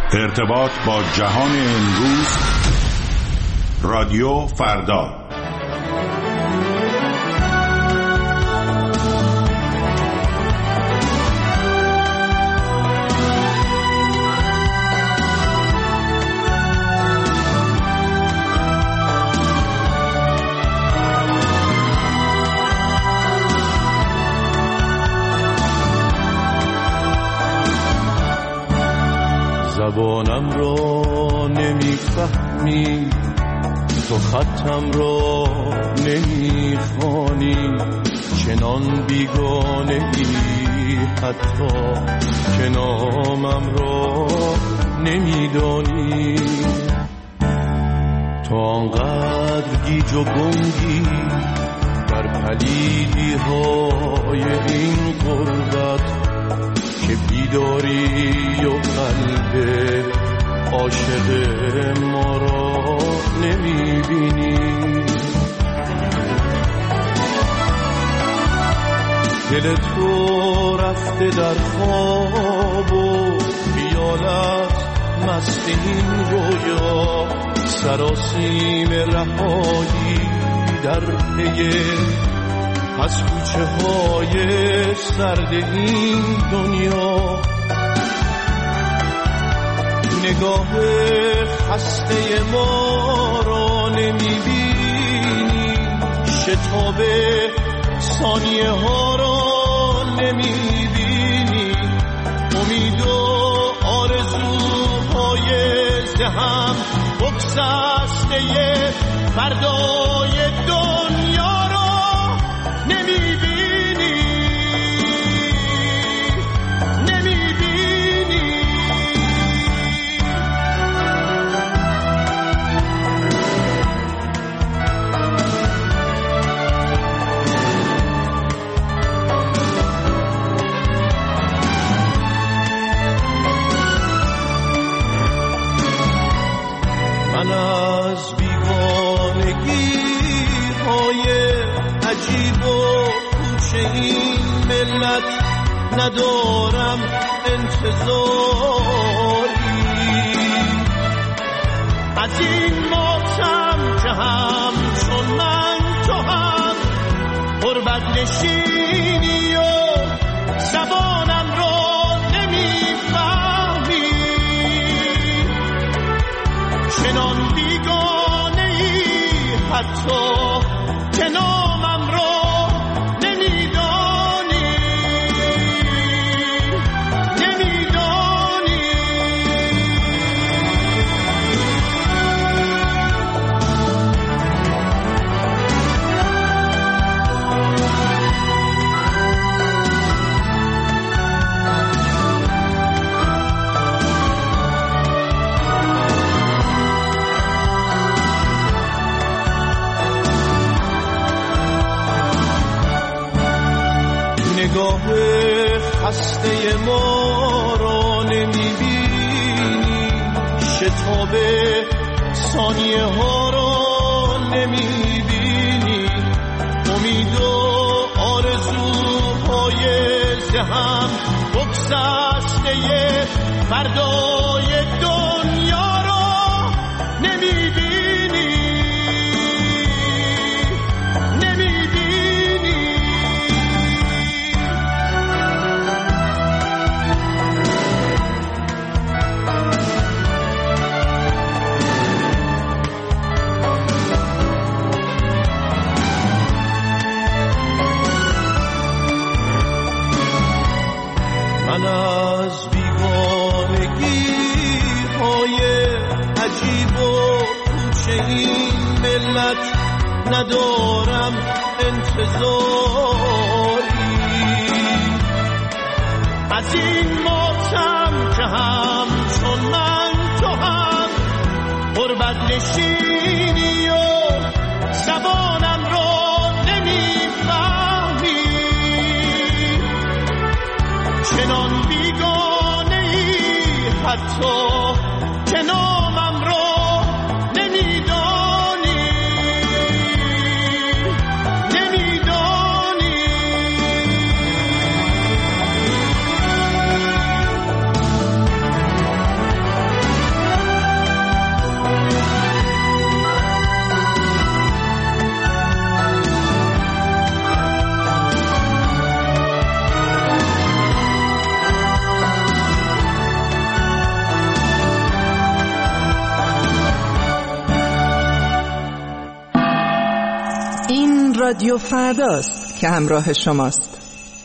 ارتباط با جهان امروز، رادیو فردا. زبانم را نمیفهمی، تو خطم را نمیخوانی، چنان بیگانه ای حتی که نامم را نمیدانی. تو آنقدر گیج و گنگی در پلیدی های این غربت که بیداری و قلب عاشق ما را نمیبینی. دل تو رفته در خواب و خیالت مست این رویا، سراسیم رهایی در پی از کوچه های سرد این دنیا. نگاه خسته ما را نمیبینی، شتاب ثانیه ها را نمیبینی، امید و آرزوهای ذهن بگسسته فردای دنیا را نمیبینی. من از بیگانگی های عجیب و کوچه این ملت ندارم انتظاری، از این ماتم که همچون من تو هم غربت نشینی و زبانم را نمیفهمی، چنان بیگانه ای حتی که نامم را نمیدانی. نگاه خسته ما را نمیبینی، شتاب ثانیه ها را نمیبینی، امید و آرزوهای ذهن بگسسته فردای دنیا را نمیبینی. من از بیگانگی های عجیب و کوچه این ملت ندارم انتظاری، از این ماتم که همچون من تو هم غربت نشینی و زبانم را نمیفهمی، چنان بیگانه ای حتی که نامم را نمیدانی. رادیو فرداست که همراه شماست.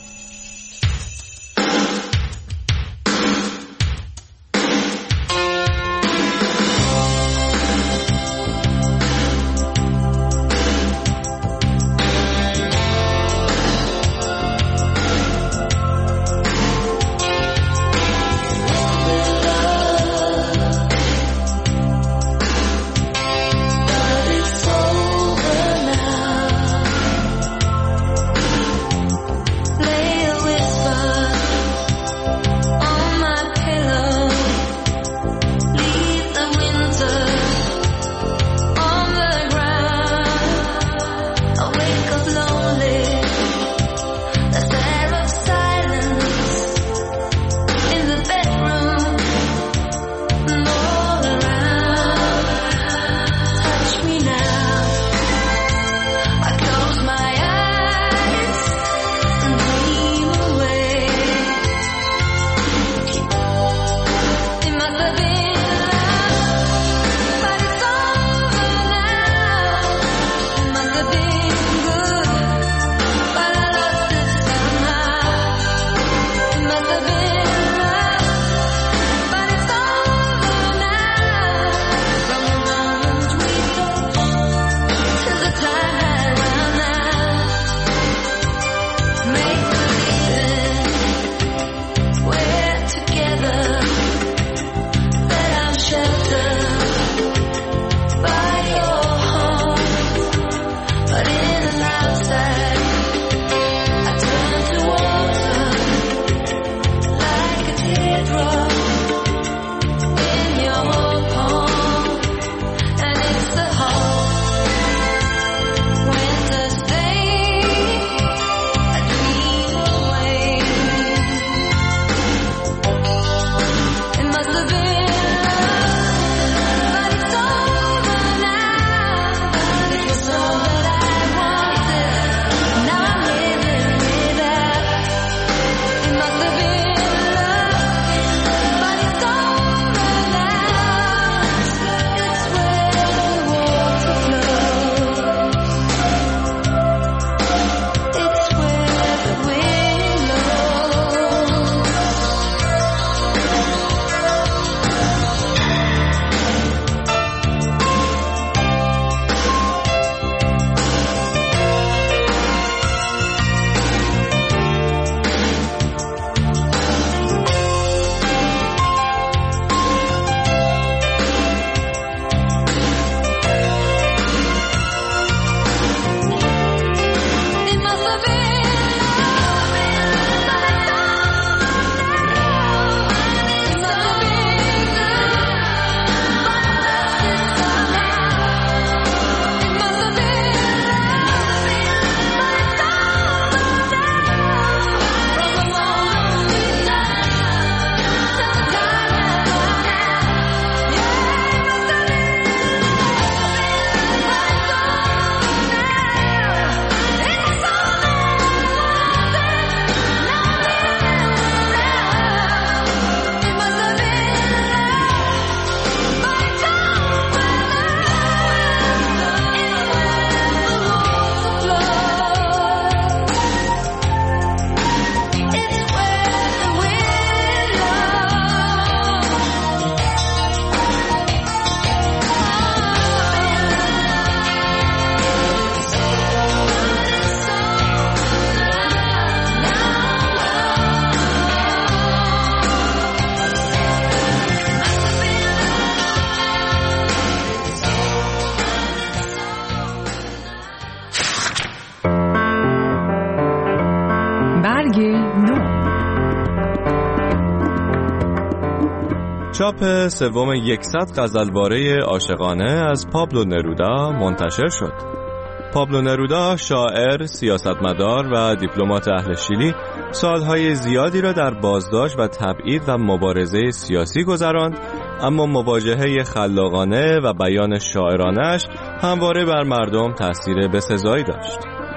چاپ سوم 100 غزلواره عاشقانه از پابلو نرودا منتشر شد. پابلو نرودا شاعر، سیاستمدار و دیپلمات اهل شیلی سالهای زیادی را در بازداشت و تبعید و مبارزه سیاسی گذراند، اما مواجهه خلاقانه و بیان شاعرانه‌اش همواره بر مردم تأثیر بسزایی داشت.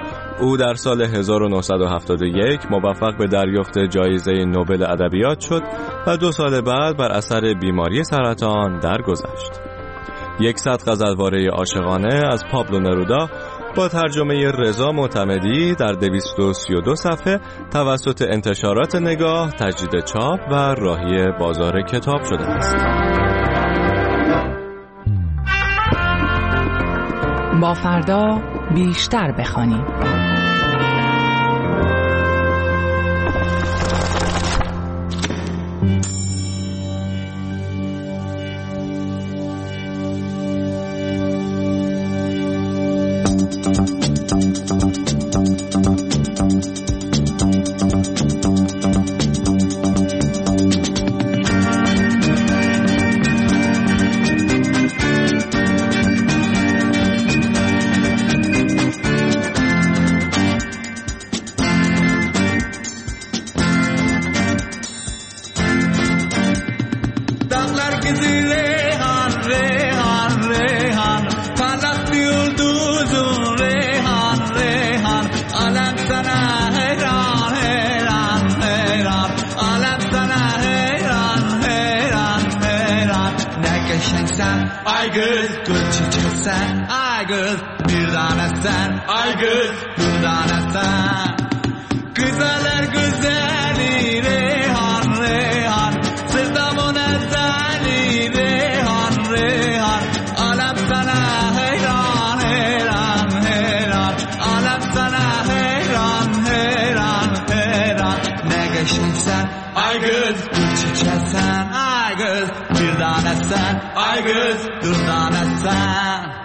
او در سال 1971 موفق به دریافت جایزه نوبل ادبیات شد و 2 سال بعد بر اثر بیماری سرطان درگذشت. 100 غزلواره عاشقانه از پابلو نرودا با ترجمه رضا معتمدی در 232 صفحه توسط انتشارات نگاه تجدید چاپ و راهی بازار کتاب شده است. با فردا بیشتر بخوانیم. Ay kız çiçeksen, ay kız bir tanesen, ay kız bir tanesen. Güzeller güzeli Reyhan Reyhan, sevdamın ezeli Reyhan Reyhan. Alem sana heyran heyran heyran, alem sana heyran heyran heyran. Ne geçinsen, ay kız bir çiçeksen, ay kız bir tanesen, ay kız bir tanesen.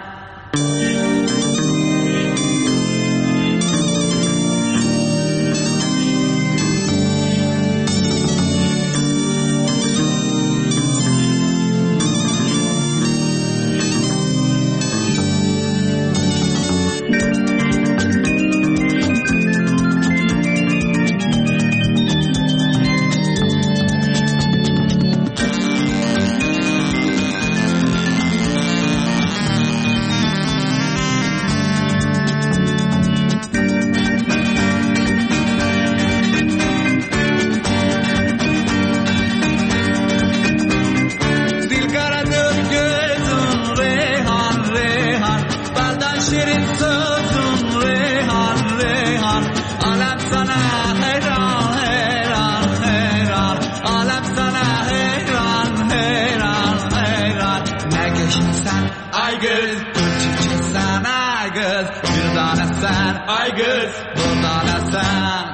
Ay kız buradan sen.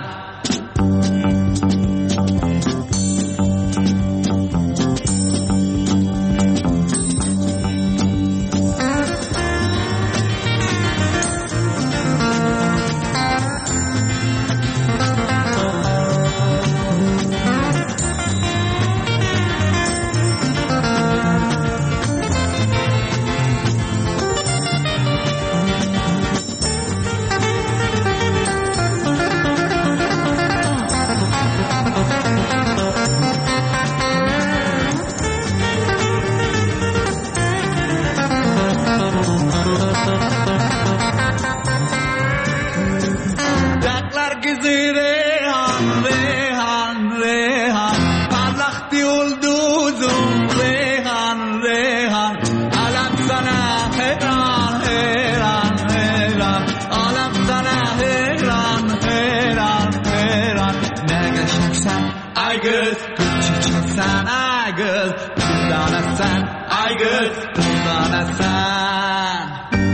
Ay kız çiçeksen, ay kız bir tanesen, ay kız bir tanesen.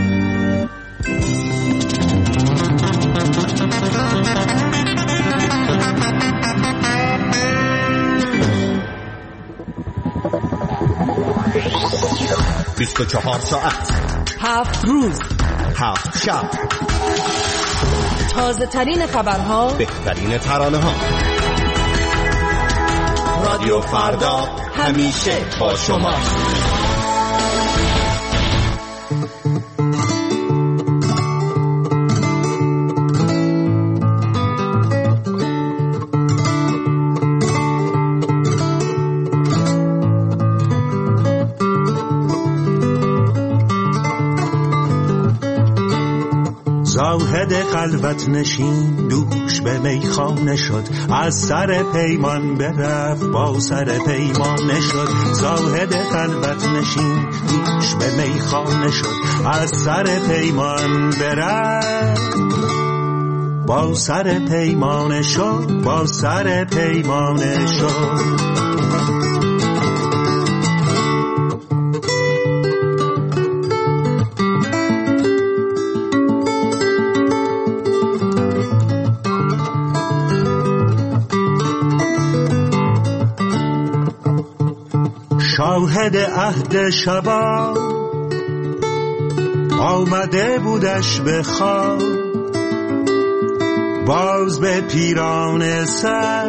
بیست و 24 ساعت 7 روز 7 شب تازه ترین خبرها، بهترین ترانه ها. رادیو فردا همیشه با شما. زاهد خلوت نشین دوش به میخانه شد، از سر پیمان برفت با سر پیمانه شد. زاهد خلوت نشین دوش به میخانه شد، از سر پیمان برفت با سر پیمانه شد، با سر پیمانه شد. شاهد عهد شبا آمده بودش به خواب، باز به پیران سر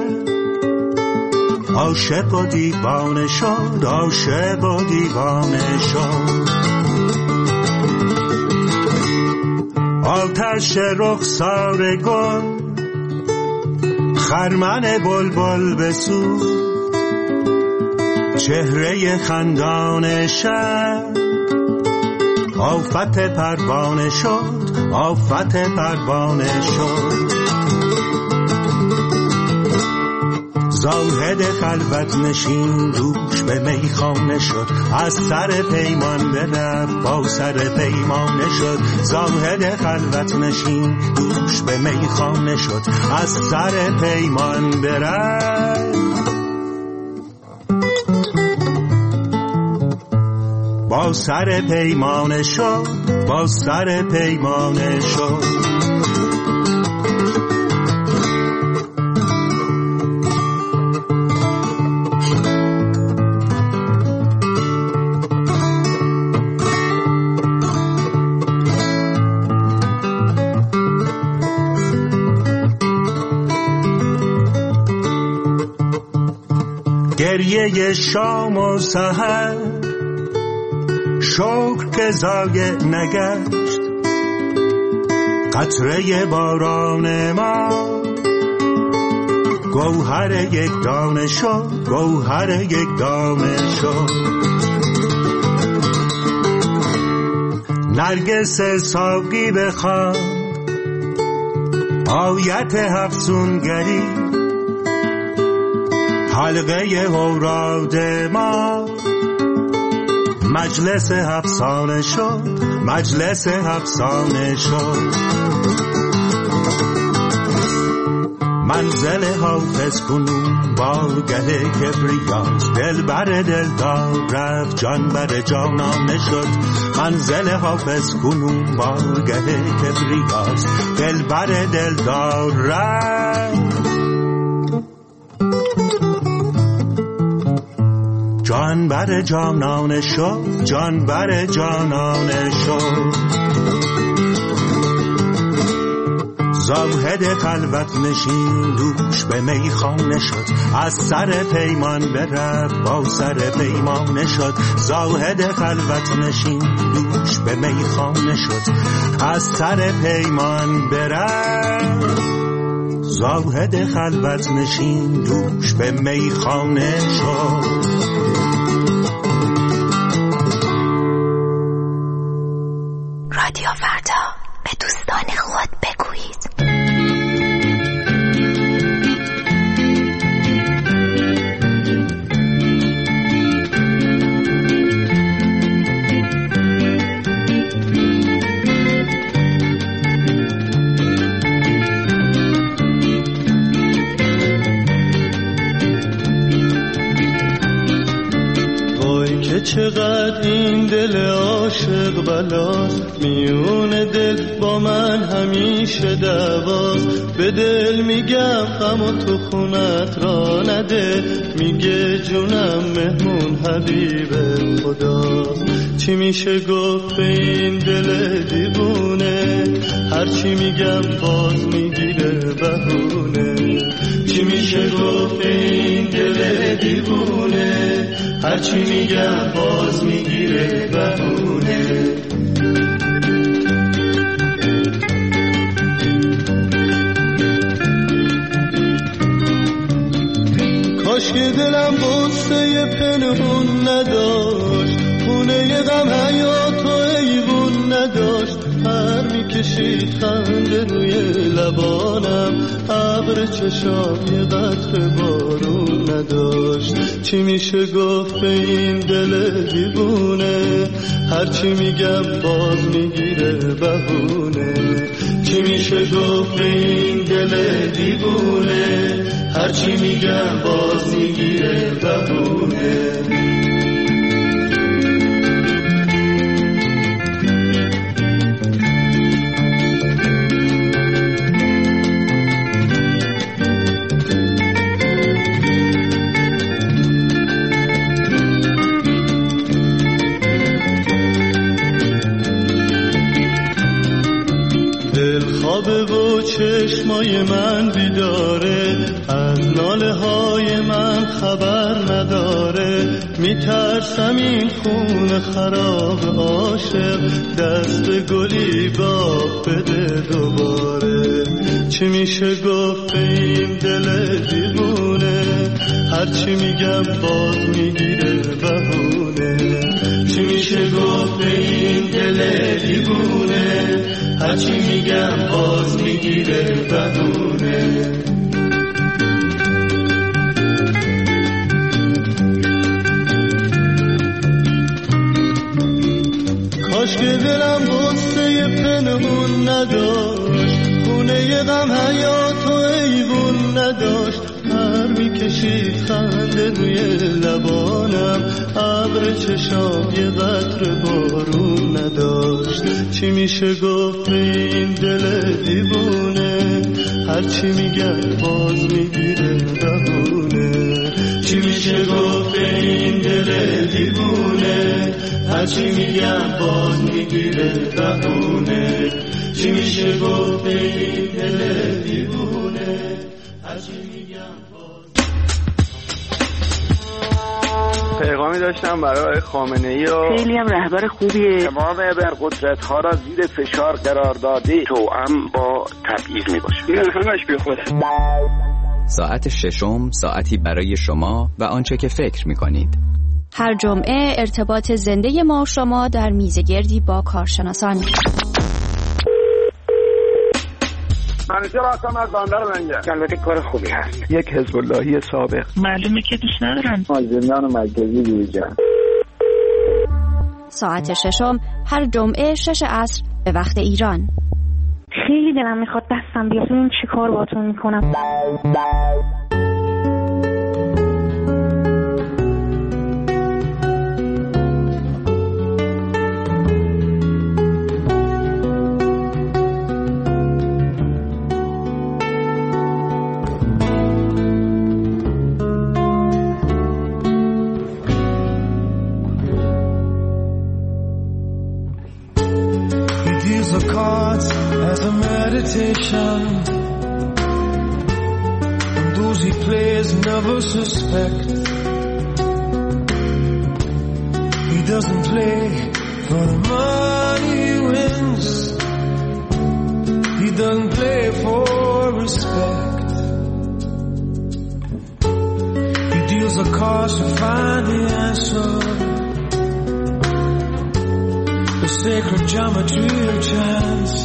عاشق و دیوانه شد، عاشق و دیوانه شد. آتش رخسار گل خرمن بلبل بسوز، چهره خندان شب آفت پروانه شد، آفت پروانه شد. زاهد خلوت نشین دوش به میخانه شد، از سر پیمان برفت با سر پیمانه شد. زاهد خلوت نشین دوش به میخانه شد، از سر پیمان برفت با سر پیمانه شد، با سر پیمانه شد. گریه شام و سحر شکر که ضایع نگشت، قطره باران ما گوهر یک دانه شد، گوهر یک دانه شد. نرگس ساقی بخواد آیت افسونگری، حلقه اوراد ما مجلس افسانه شد، مجلس افسانه شد. منزل حافظ کنون بارگه کبریاست، دل بر دلدار رفت جان بر جانانه شد. منزل حافظ کنون بارگه کبریاست، دل بر دلدار رفت جان بر جانانه شد، جان بر جانانه شد. زاهد خلوت نشین دوش به میخانه شد، از سر پیمان برفت با سر پیمانه شد. زاهد خلوت نشین دوش به میخانه شد، از سر پیمان برفت. زاهد خلوت نشین دوش به میخانه شد. رادیو فردا، به دوستان خود بگویید. چقدر این دل عاشق بلاست، میون دل با من همیشه دعواست. به دل میگم غم و تو خونت را نده، میگه جونم مهمون حبیب خداست. چی میشه گفت به این دل دیوونه، هرچی میگم باز میگیره بهونه. چی میشه گفت به این دل دیوونه، هرچی میگم باز میگیره بهونه. کاش که دلم غصه پنهون نداشت، خونه غم حیات و ایوون نداشت. هر میکشید خنده روی لبانم، ابر چشای قطره بارون نداشت. چی میشه گفت به این دل دیوونه، هرچی میگم باز میگیره بهونه. چی میشه گفت به این دل دیوونه، هرچی میگم باز میگیره بهونه. چشمای من بیداره، از ناله های من خبر نداره. میترسم این خون خراب عاشق دست گلی باب بده دوباره. چی میشه گفت به این دل دیوونه، هرچی میگم باز میگیره بهونه. چی میشه گفت به این دل دیوونه، هرچی میگم باز میگیره بهونه. کاش که دلم غصه پنهون نداشت، خونه غم حیات و ایوون نداشت. پر میکشید خنده روی لبانم، ابر چشای قطره بارون نداشت. چی میشه گفت به این دل دیوونه، هرچی میگم باز میگیره بهونه. چی میشه گفت به این دل دیوونه، هرچی میگم باز میگیره بهونه. چی میشه گفت به این دل دیوونه، هرچی میگم باز. پیغامی داشتم برای خامنه‌ای و خیلی هم رهبر خوبیه. تمام ابرقدرت‌ها را زیر فشار قرار داده، توأم با تبعیض میباشه. این همش بیخوده. ساعت ششم، ساعتی برای شما و آنچه که فکر میکنید. هر جمعه ارتباط زنده ما و شما در میزگردی با کارشناسان. منیجر هستم از بندر لنگر. البته کار خوبی هست. یک حزب اللهی سابق. معلومه که دوست ندارن. زندان مرکزی بیرجان. ساعت ششم هر جمعه 6 عصر به وقت ایران. خیلی دلم میخواد دستم بیاد. این چی کار باتون میکنم؟ As a meditation, and those he plays never suspect. He doesn't play for the money he wins. He doesn't play for respect. He deals the cards to find the answer. The sacred geometry of chance.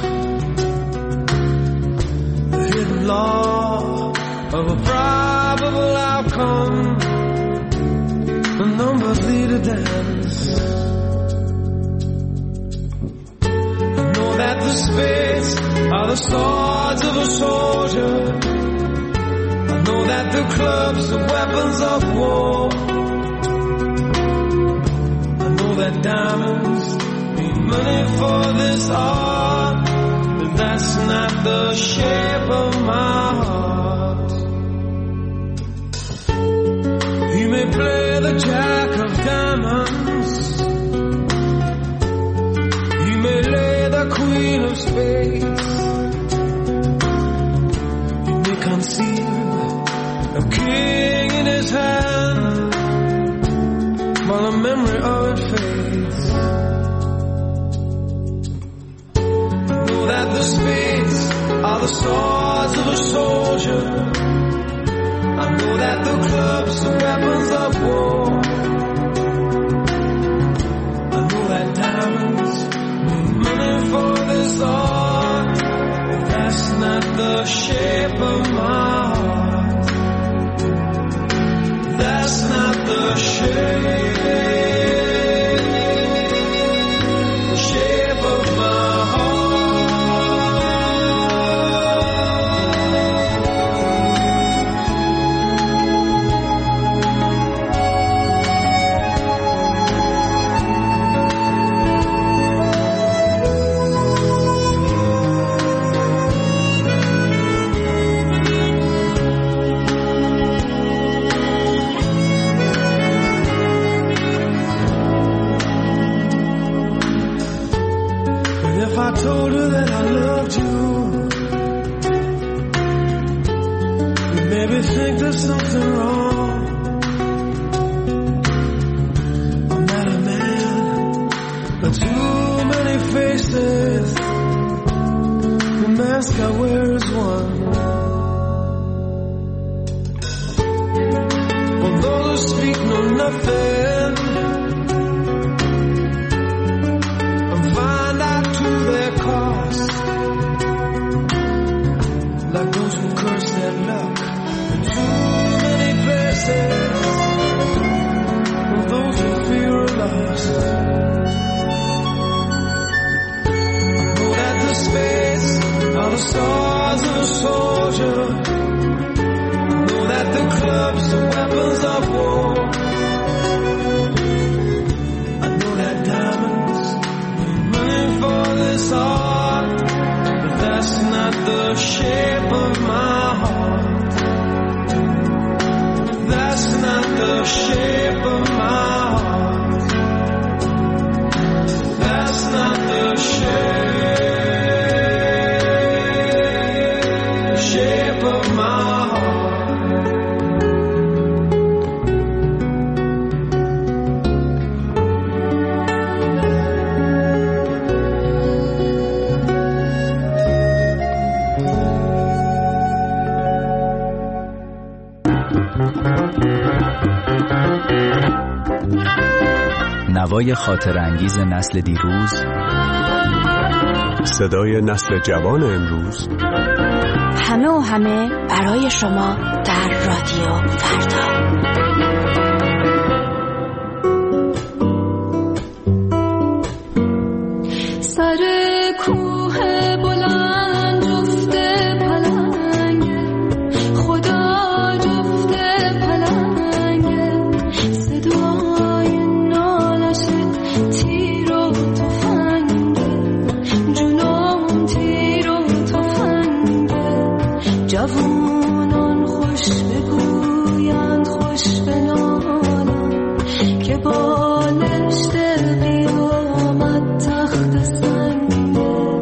Law of a probable outcome. The numbers lead a dance. I know that the spades are the swords of a soldier. I know that the clubs are weapons of war. I know that diamonds need money for this art. That's not the shape of my heart. He may play the jack of diamonds. He may lay the queen of spades. He may conceive a king in his hand while the memory of it fades. That the spades are the swords of a soldier. I know that the clubs are weapons of war. I know that diamonds need money for this art. told her that I loved you. You made me think there's something wrong. I'm not a man, but too many faces. The mask I wear is one. For those who speak know nothing and find out to their cost, like those who curse their luck in too many places, and those who fear are lost. I know that the space are the stars of a soldier. I know that the clubs are weapons of war. I know that diamonds are running for this heart, but that's not the shape of my heart. That's not the shape of my heart. That's not the shape of my heart. نوای خاطرانگیز نسل دیروز، صدای نسل جوان امروز، همه و همه برای شما در رادیو فردا. سر کوه بلند جفت پلنگه، خدا جفت پلنگه، صدای نالش تیر و تفنگه، جونم تیر و تفنگه. جوانان خوش بگویند خوش بنالند که بالشت قیامت تخت سنگه.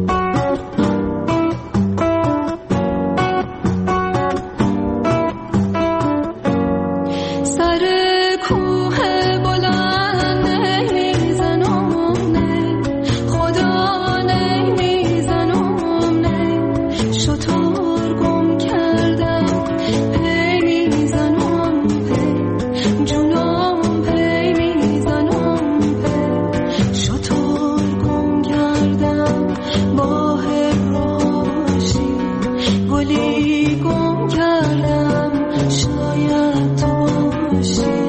سر کوه بلند نمیزنم، خدا نمیزنم، شطور گم کردم پی میزنم، جونم پی میزنم، شطور گم کردم با هراشی، گلی گم کردم شاید تو باشی.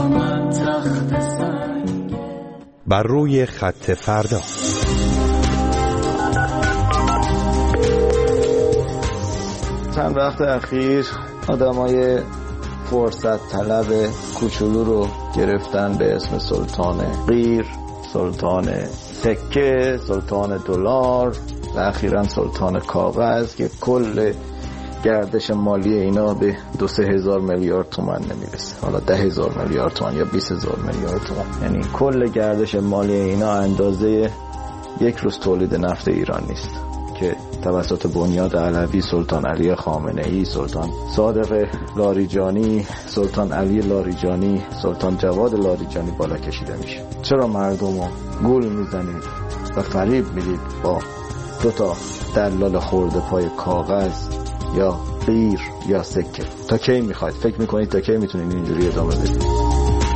بر روی خط فردا. چند وقت اخیر آدمای فرصت طلب کوچولو رو گرفتن به اسم سلطان قیر، سلطان سکه، سلطان دلار و اخیراً سلطان کاغذ که کل گردش مالی اینا به 2-3 هزار میلیارد تومان نمیرسه، حالا 10,000 میلیارد تومان یا 20,000 میلیارد تومان. یعنی کل گردش مالی اینا اندازه یک روز تولید نفت ایران نیست که توسط بنیاد علوی، سلطان علی خامنه‌ای، سلطان صادق لاریجانی، سلطان علی لاریجانی، سلطان جواد لاریجانی بالا کشیده میشه. چرا مردم رو گول میزنید و فریب میدید با 2 دلال خورده پای کاغذ یا قیر یا سکه؟ تا کی میخواید؟ فکر میکنید تا کی میتونید اینجوری ادامه بدید؟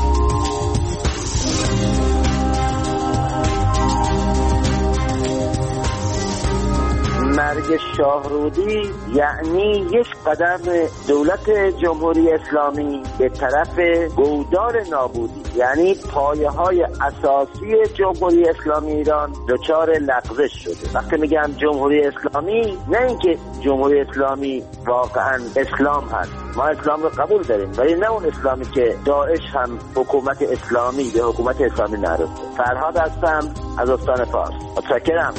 مرگ شاهرودی یعنی یک قدم دولت جمهوری اسلامی به طرف گودار نابودی، یعنی پایه های اساسی جمهوری اسلامی ایران دچار لغزش شده. وقتی میگم جمهوری اسلامی، نه اینکه جمهوری اسلامی واقعا اسلام هست، ما اسلام رو قبول داریم، ولی نه اون اسلامی که داعش هم حکومت اسلامی به حکومت اسلامی نرسه. فرهاد هستم از استان فارس. متشکرم.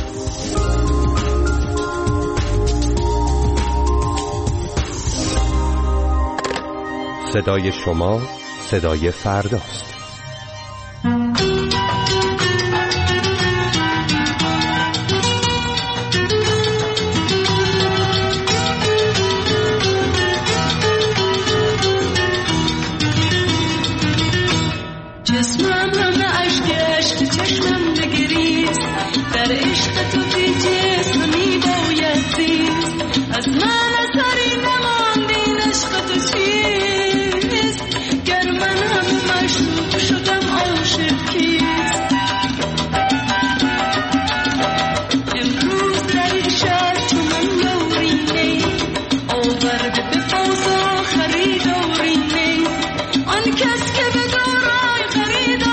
صدای شما صدای فرداست. جسمم همه عشق چشمم بگریست، در عشق تو بی جسم میباید زیست. از من اثری نماند این عشق تو چیست؟ گر من هم مشروع شدم عاشق کیست؟ امروز در این شهر چو من یاری نی، آورده به بازار خریداری نی. آن کس که به دارای خریداری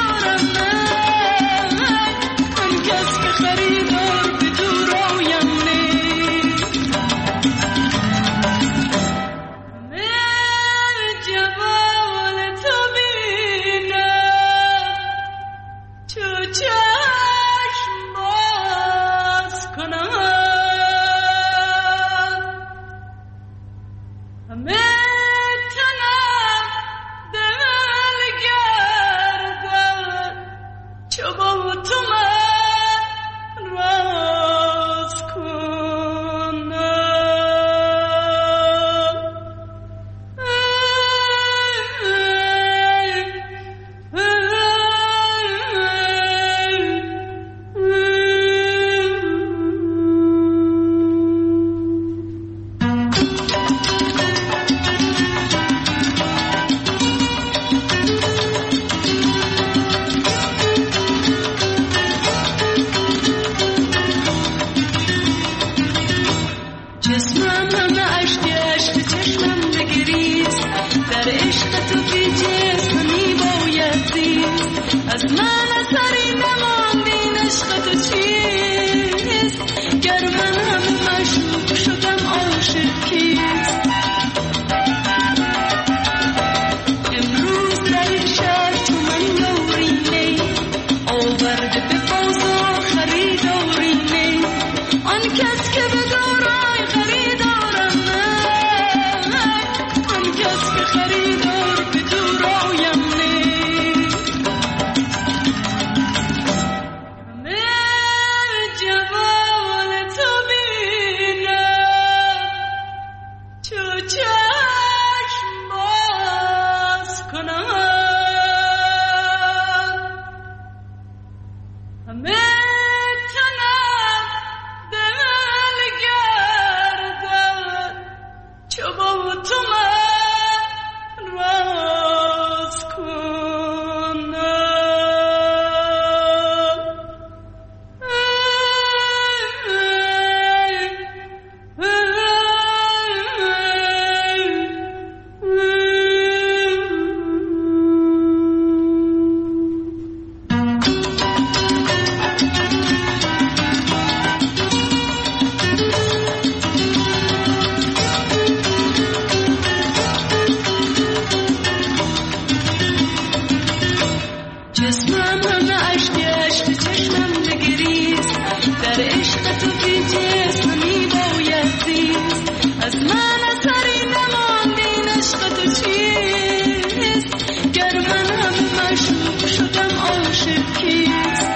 جسمم همه عشق چشمم بگریز در عشق تو بی جسم می باید زیست از من اثری نماند این عشق تو چیست گر من همه مشروب شدم عاشق کیست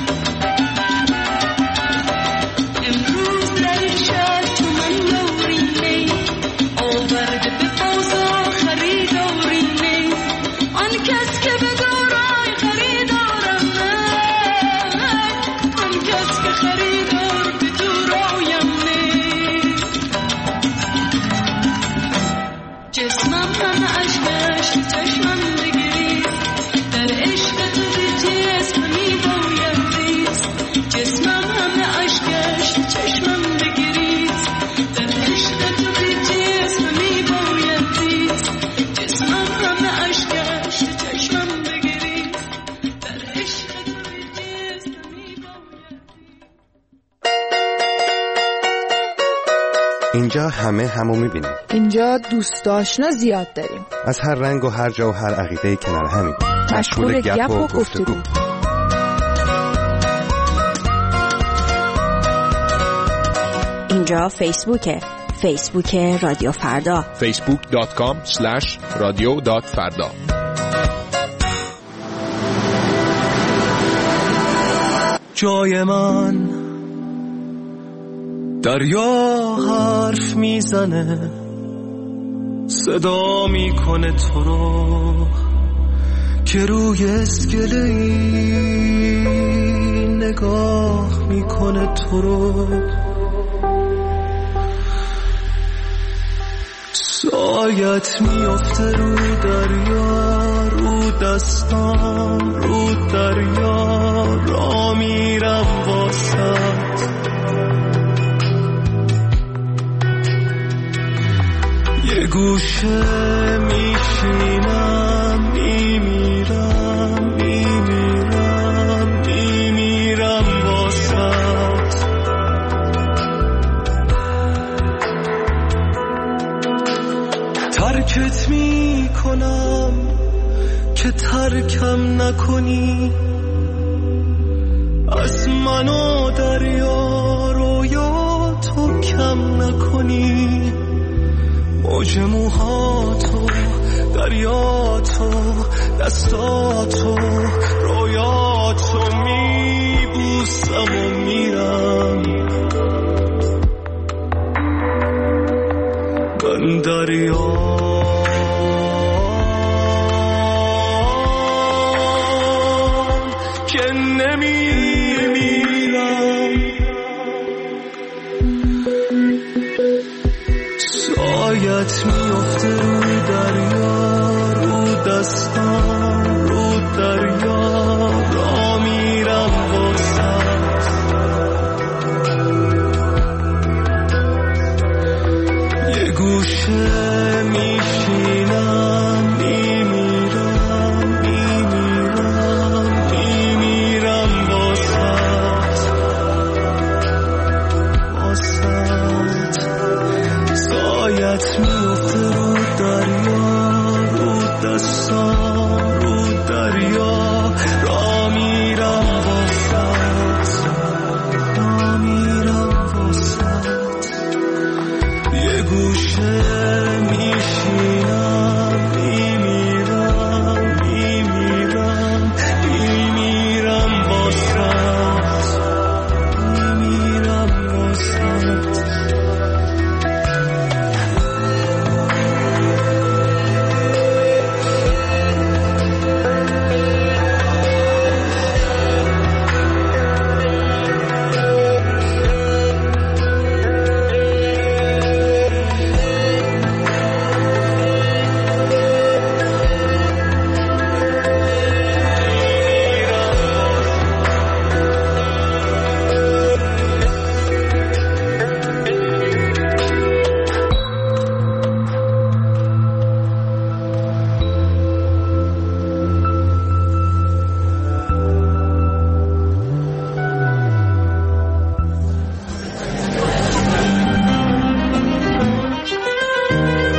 امروز در این شهر تو من یاری نی آورده به بازار خریداری نی آن کس که به دارای خریدارم من آن کس که خریدار به دورایم نی جسمم همه عشق چشمم بگریز در عشق تو به جسم می باید زیست جسمم همه عشق چشمم بگریز در عشق تو به جسم می باید زیست جسمم همه عشق چشمم بگریز در عشق تو به جسم می باید اینجا همه همو میبینیم. اینجا دوست آشنا زیاد داریم. از هر رنگ و هر جا و هر عقیده کنار همیم. مشغول گپ و گفتگو. اینجا فیسبوک رادیو فردا facebook.com/radio.farda جای من دریا حرف میزنه صدا میکنه تو رو که روی اسکله‌ای نگاه میکنه تو رو سایت میفته رو دریا رو دستان رو دریا را میرم واسط یه گوشه میشینم میمیرم واسط ترکت میکنم که ترکم نکنی از من و دریا رویا تو کم نکنی موج موهاتو دریاتو دستاتو رویاتو میبوسم و میرم من دریا که نمیمیرم سایت میفته رو دریا رو دستان رو دریا را میرم واسط یه گوشه میشینم میمیرم واسط سایت میفته رو دریا رو دستان رو دریا را میرم واسط یه گوشه میشینم میمیرم واسط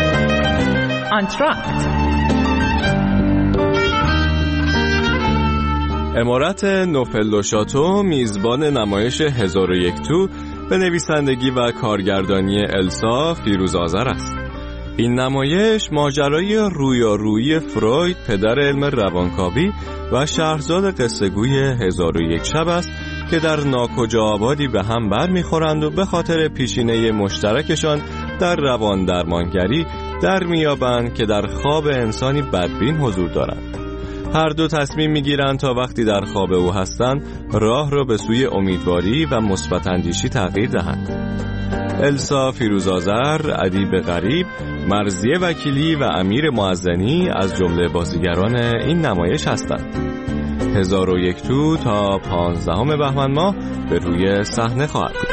آنتراکت امارت نوفلدوشاتو میزبان نمایش 1001 تو به نویسندگی و کارگردانی السا فیروزآذر است. این نمایش ماجرای رویارویی فروید، پدر علم روانکاوی و شهرزاد قصه‌گوی 1001 شب است که در ناکجا آبادی به هم بر میخورند و به خاطر پیشینه مشترکشان در روان درمانگری در میابند که در خواب انسانی بدبین حضور دارند. هر دو تصمیم میگیرند تا وقتی در خواب او هستند راه را به سوی امیدواری و مثبت اندیشی تغییر دهند. السا فیروزآذر، ادیب غریب، مرضیه وکیلی و امیر معزنی از جمله بازیگران این نمایش هستند. 1001 تو تا 15 بهمن ماه به روی صحنه خواهد بود.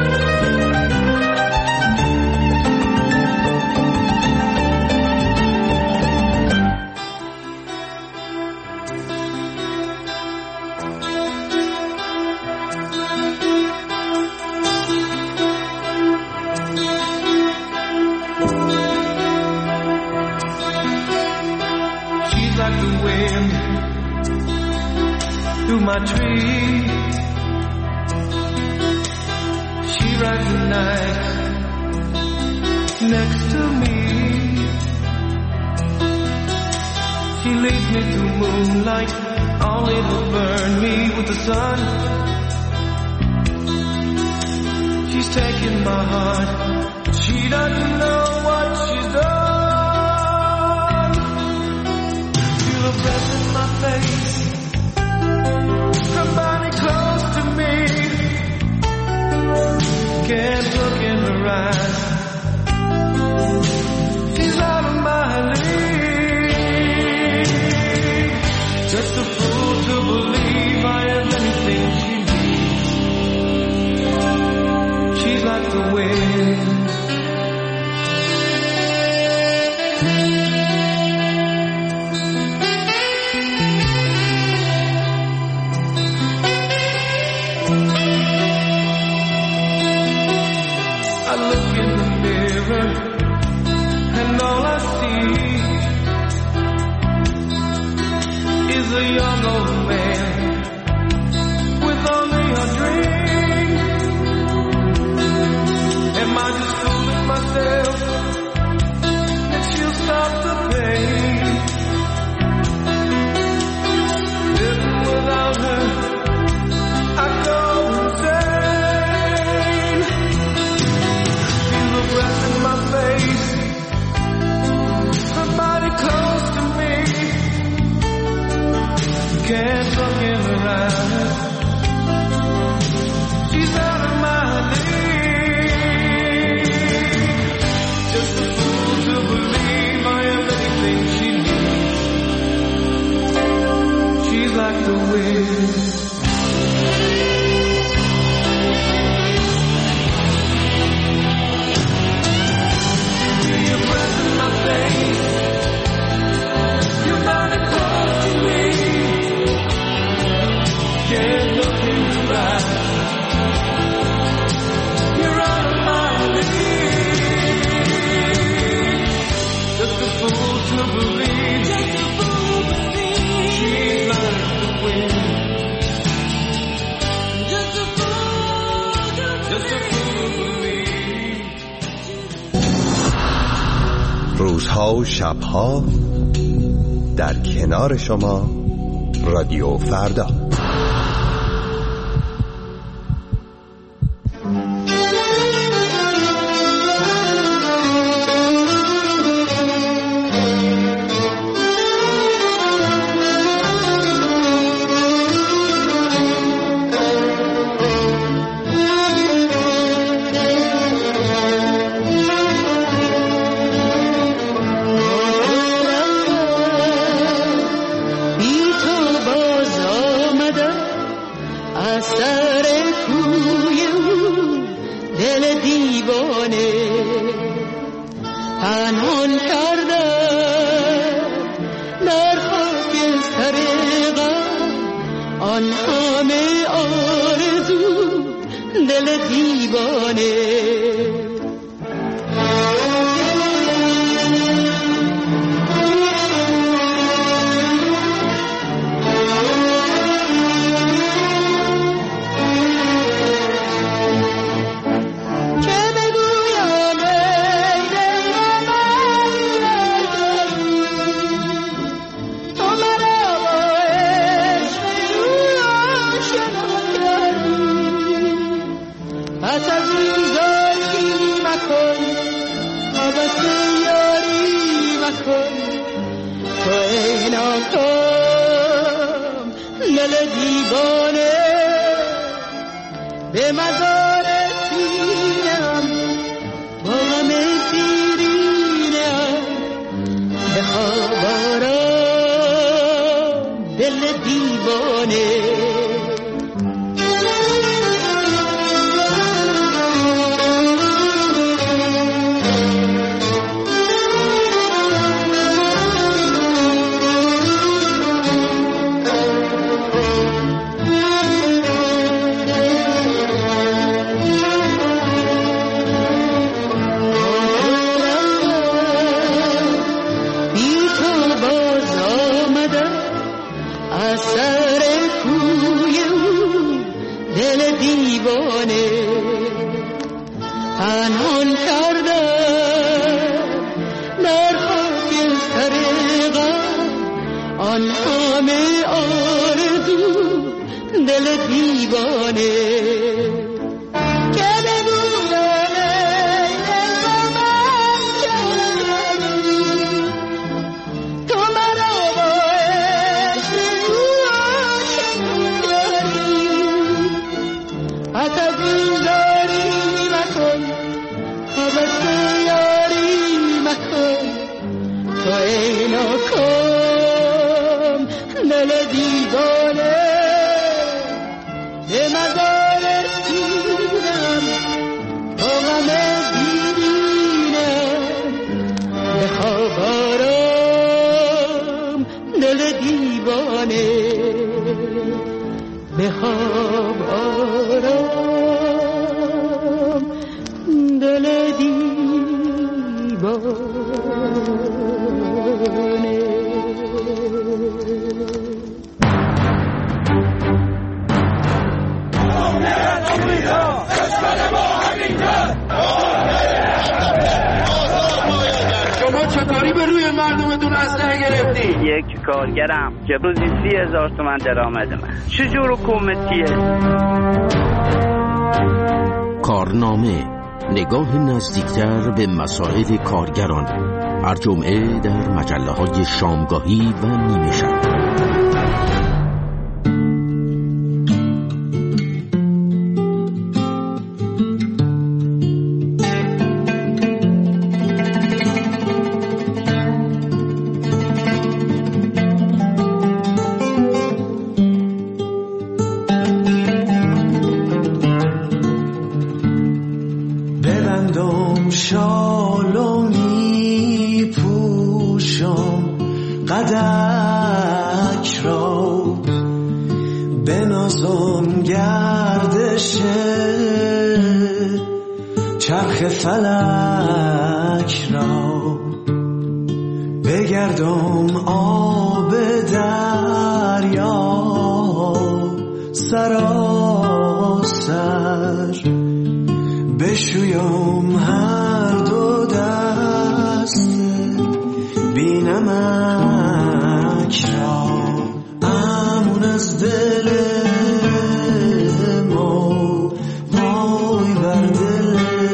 Through my tree, she rides the night next to me. She leads me to moonlight, only to burn me with the sun. She's taking my heart, she doesn't know what she's done. Feel her breath in my face, her body close to me. Can't look in her eyes, she's out of my league. Just a fool to believe I am anything she needs. She's like the wind, and all I see is a young old man with only a dream. Am I just fooling myself that she'll stop the pain? Living without her, I go insane. Feel the breath in my face, her body close to me. Can't look in her eyes, she's out of my league. Just a fool to believe I am anything she needs. She's like the wind, your body close to me. Can't look in your eyes, you're out of my league. Just a fool to believe, she's like the wind. Just a fool to believe. روزها و شبها در کنار شما رادیو فردا. به مزار سینم با غم دیرینم بخواب آرام دل دیوانه پنهان کردم در خاک سرغم آن همه آرزو دل دیوانه که بگویم ای دل با من کردی تو مرا با عشق او عاشق کردی پس از این داری مکن حبس یاری مکن تو ای ناکام دل دیوانه به مزار سینم با غم دیرینم بخواب آرام دل دیوانه بخواب آرام دل دیوانه. شما چطوری به روی مردمتون اسلحه گرفتی؟ یک کارگرم که روزی 30,000 تومان درآمد من. چجور حکومتیه؟ کارنامه، نگاه نزدیکتر به مسائل کارگران، هر جمعه در مجله‌های شامگاهی و نیمه شب. قدک را بنازم گردش چرخ فلک را بگردم آب دریا سراسر بشویم هر دو دست بینمک را امون از دل ما وای بر دل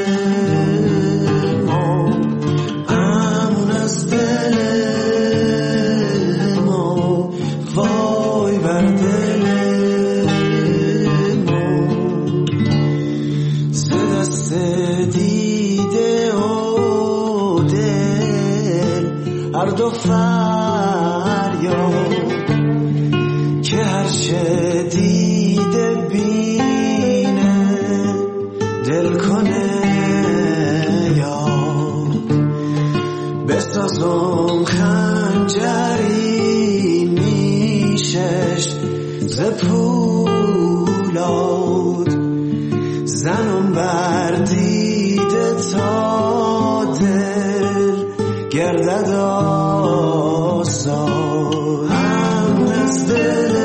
ما امون از دل ما وای بر دل ما ز دست دیده و دل هر دو فریاد که هر چه دیده بینه دل کنه یاد بسازم خنجری نیشش ز پولاد زنم بر دیده تا دل گردد آزاد هم از دل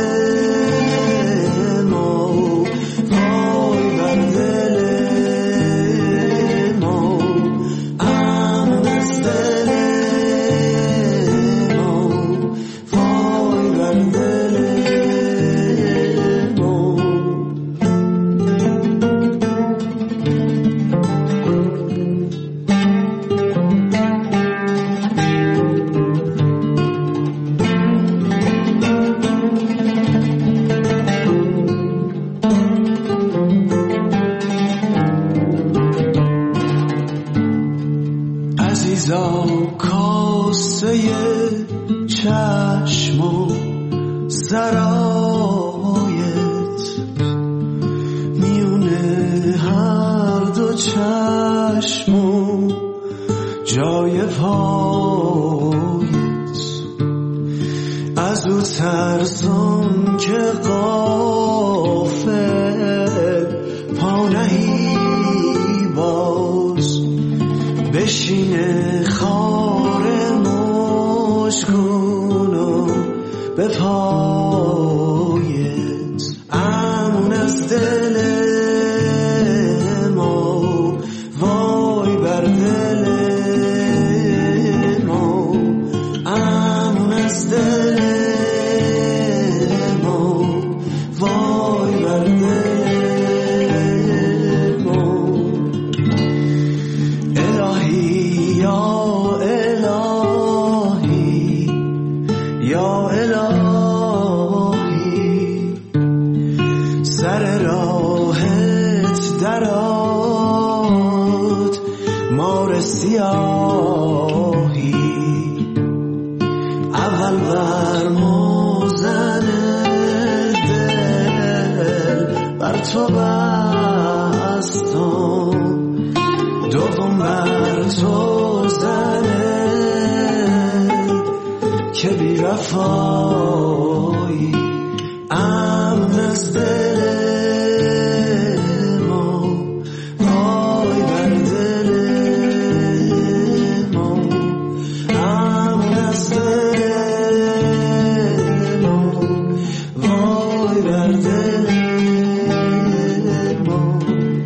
ما وای بر دل ما هم از دل ما وای بر دل ما چشم و جای پایت، از او ترسم که غافل پا نهی باز، بشینه خار مشکون و به پایت، امون از دل ما، وای بر دل ما، امون از دل ما، وای بر دل ما. الهی یا الهی یا الهی، سر راهت درات مار سیاهی، اول بر موزن دل بر تو بستم، دوم بر تو زنه که بی وفایی، امن از دل ما، وای بر دل ما، امن از دل ما، وای بر دل ما.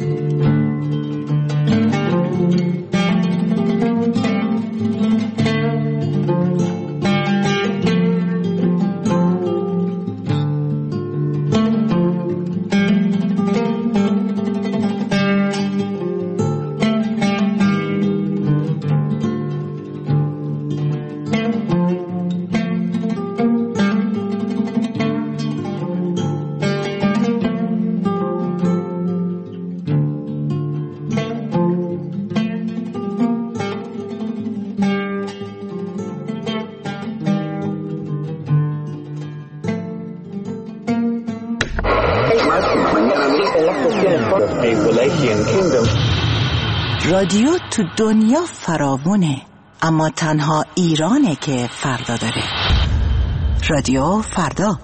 رادیو تو دنیا فراوونه، اما تنها ایرانه که فردا داره. رادیو فردا.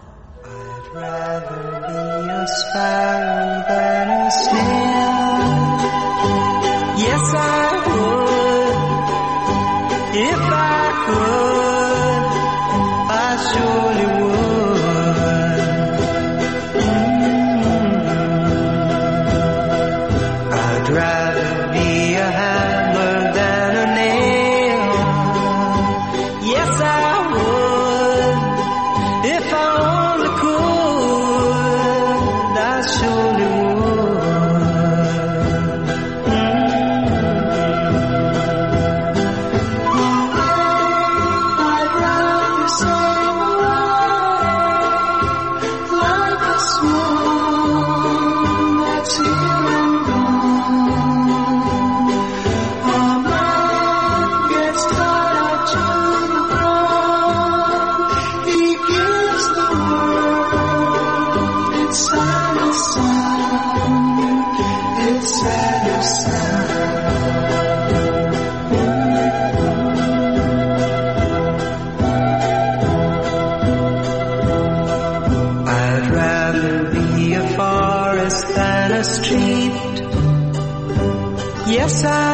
Yes, I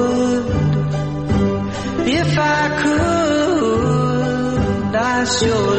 would. If I could, I sure